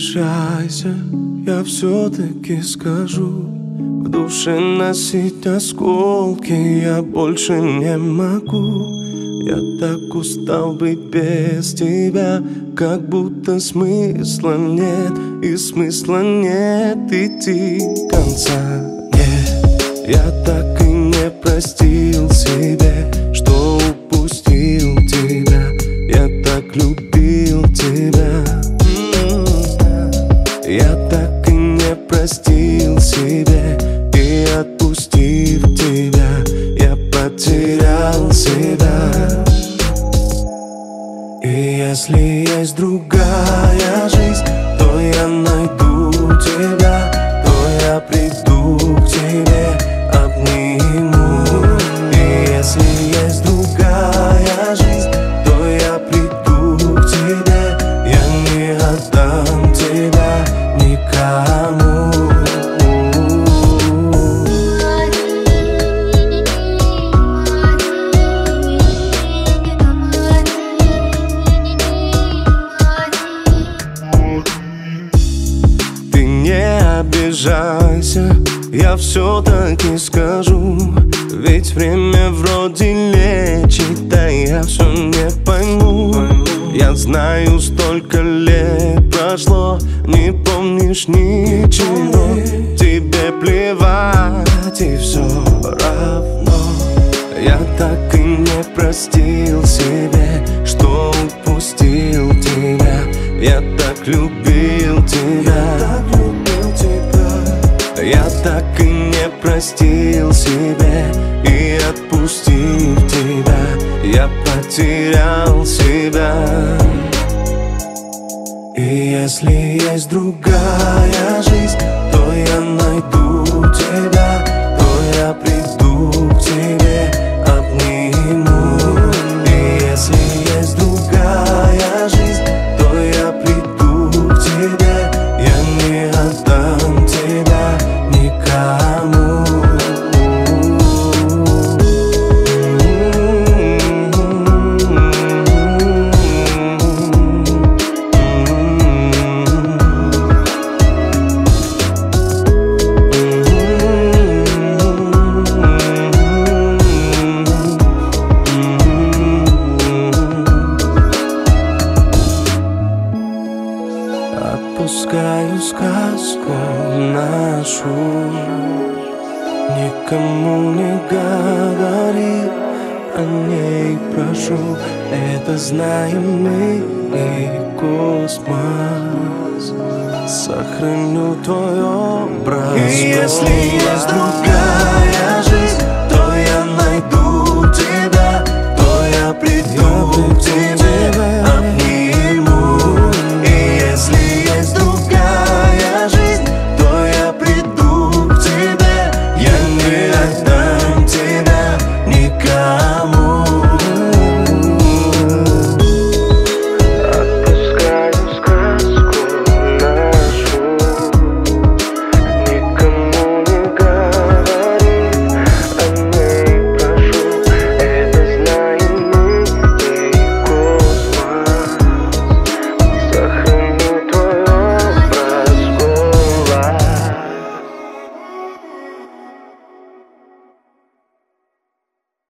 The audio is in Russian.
обижайся, я все-таки скажу. В душе носить осколки я больше не могу. Я так устал быть без тебя, как будто смысла нет, и смысла нет идти конца. Нет, я так и не простил себе, что упустил тебя. Я так любил тебя. Я так и не простил себе, и отпустив тебя, я потерял себя. И если есть другая жизнь, то я найду тебя, то я приду к тебе, обниму. И если есть другая жизнь, то я приду к тебе, я не отдам тебя никому. Ты не обижайся, я все-таки скажу. Ведь время вроде лечит, да я все не пойму. Я знаю, столько лет прошло, не помнишь ничего. Тебе плевать, и все равно. Я так и не простил себе, что упустил тебя. Я так любил тебя. Я так и не простил себе, и отпустив тебя, я потерял себя. И если есть другая жизнь, то я найду тебя, то я приду к тебе, обниму. И если есть другая жизнь, то я приду к тебе, я не отдам тебя никому. Отпускаю сказку нашу, никому не говори о ней, прошу. Это знаем мы и космос. Сохраню твой образ. И если есть другая жизнь, то я найду тебя.